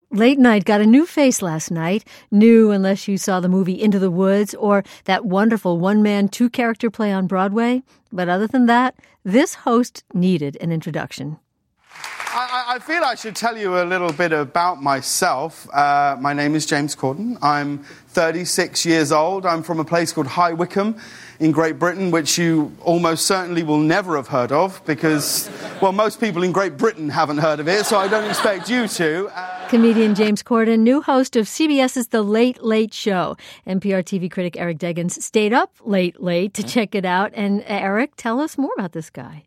Late Night got a new face last night. New unless you saw the movie Into the Woods or that wonderful one-man, two-character play on Broadway. But other than that, this host needed an introduction. I feel I should tell you a little bit about myself. My name is James Corden. I'm 36 years old. I'm from a place called High Wycombe in Great Britain, which you almost certainly will never have heard of because, well, most people in Great Britain haven't heard of it, so I don't expect you to. Comedian James Corden, new host of CBS's The Late Late Show. NPR TV critic Eric Deggans stayed up late to check it out. And Eric, tell us more about this guy.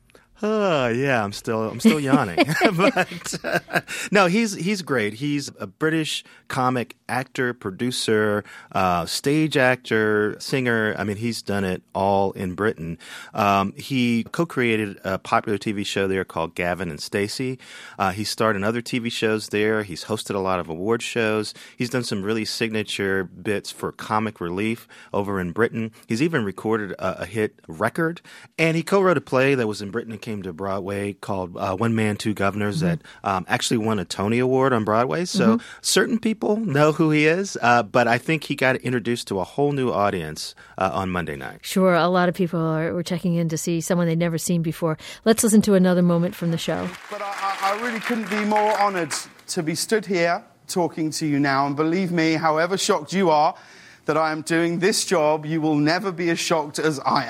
Yeah, I'm still yawning. But no, he's great. He's a British comic actor, producer, stage actor, singer. I mean, he's done it all in Britain. He co-created a popular TV show there called Gavin and Stacey. He starred in other TV shows there. He's hosted a lot of award shows. He's done some really signature bits for comic relief over in Britain. He's even recorded a hit record, and he co-wrote a play that was in Britain and came to Broadway called One Man, Two Governors that actually won a Tony Award on Broadway. So certain people know who he is, but I think he got introduced to a whole new audience on Monday night. Sure, a lot of people were checking in to see someone they'd never seen before. Let's listen to another moment from the show. But I really couldn't be more honoured to be stood here talking to you now. And believe me, however shocked you are that I am doing this job, you will never be as shocked as I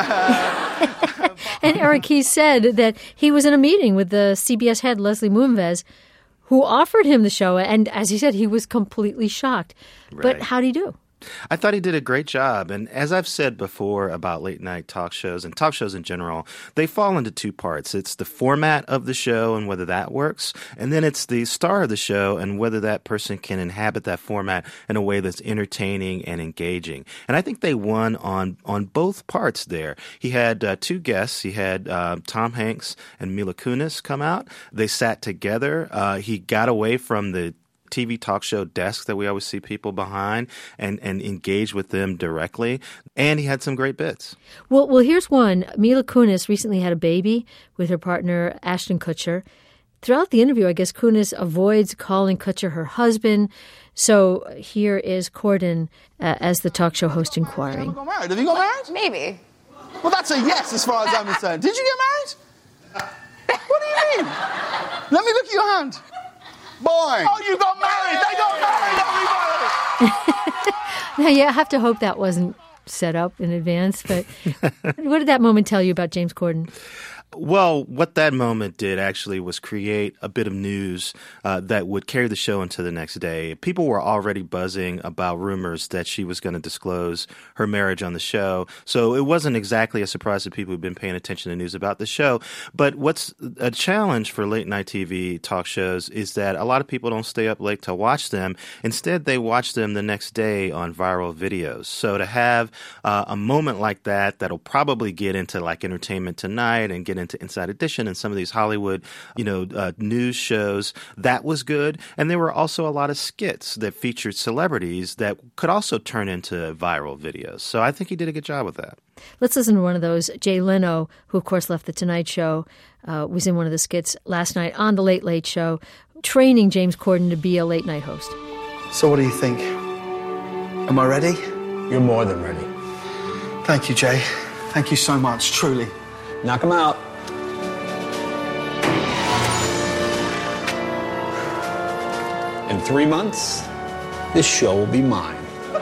am. And Eric, he said that he was in a meeting with the CBS head, Leslie Moonves, who offered him the show. And as he said, he was completely shocked. Right. But how'd he do? I thought he did a great job. And as I've said before about late night talk shows and talk shows in general, they fall into two parts. It's the format of the show and whether that works. And then it's the star of the show and whether that person can inhabit that format in a way that's entertaining and engaging. And I think they won on both parts there. He had two guests. He had Tom Hanks and Mila Kunis come out. They sat together. He got away from the TV talk show desk that we always see people behind and engage with them directly. And he had some great bits. Well, here's one. Mila Kunis recently had a baby with her partner, Ashton Kutcher. Throughout the interview, I guess Kunis avoids calling Kutcher her husband. So here is Corden as the talk show host inquiring. Have you got married? Maybe. Well, that's a yes as far as I'm concerned. Did you get married? What do you mean? Let me look at your hand. Boy. Oh, you got married. They got married, everybody. Now, yeah, I have to hope that wasn't set up in advance. But what did that moment tell you about James Corden? Well, what that moment did actually was create a bit of news that would carry the show into the next day. People were already buzzing about rumors that she was going to disclose her marriage on the show. So it wasn't exactly a surprise to people who've been paying attention to news about the show. But what's a challenge for late night TV talk shows is that a lot of people don't stay up late to watch them. Instead, they watch them the next day on viral videos. So to have a moment like that, that'll probably get into like Entertainment Tonight and get into Inside Edition and some of these Hollywood, news shows. That was good. And there were also a lot of skits that featured celebrities that could also turn into viral videos. So I think he did a good job with that. Let's listen to one of those. Jay Leno, who of course left The Tonight Show, was in one of the skits last night on The Late Late Show, training James Corden to be a late night host. So what do you think? Am I ready? You're more than ready. Thank you, Jay. Thank you so much, truly. Knock him out. In 3 months, this show will be mine.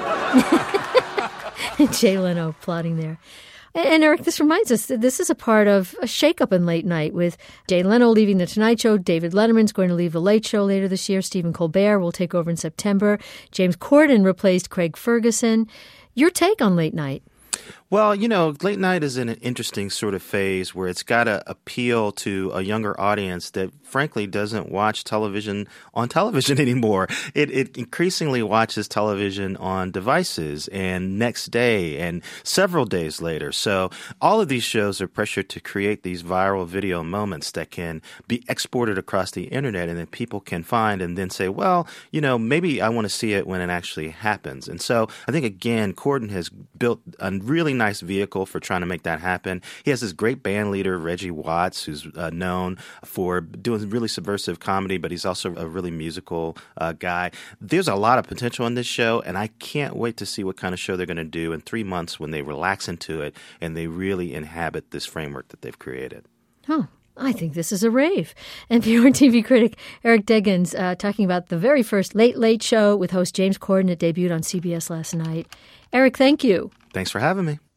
Jay Leno plotting there. And Eric, this reminds us that this is a part of a shakeup in late night with Jay Leno leaving The Tonight Show. David Letterman's going to leave The Late Show later this year. Stephen Colbert will take over in September. James Corden replaced Craig Ferguson. Your take on late night? Well, late night is in an interesting sort of phase where it's got to appeal to a younger audience that, frankly, doesn't watch television on television anymore. It increasingly watches television on devices and next day and several days later. So all of these shows are pressured to create these viral video moments that can be exported across the internet and then people can find and then say, well, maybe I want to see it when it actually happens. And so I think, again, Corden has built a really nice vehicle for trying to make that happen. He has this great band leader, Reggie Watts, who's known for doing really subversive comedy, but he's also a really musical guy. There's a lot of potential in this show, and I can't wait to see what kind of show they're going to do in 3 months when they relax into it and they really inhabit this framework that they've created. Huh. I think this is a rave. NPR TV critic Eric Deggans talking about the very first Late Late Show with host James Corden. It debuted on CBS last night. Eric, thank you. Thanks for having me.